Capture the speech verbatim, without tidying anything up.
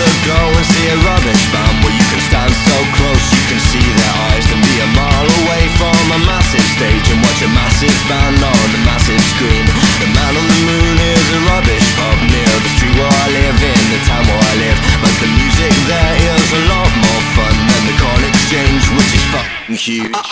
go and see a rubbish band where you can stand so close you can see their eyes, and be a mile away from a massive stage and watch a massive band on a massive screen. The Man on the Moon is a rubbish pub near the street where I live, in the town where I live, but the music there is a lot more fun than the Corn Exchange, which is fucking huge.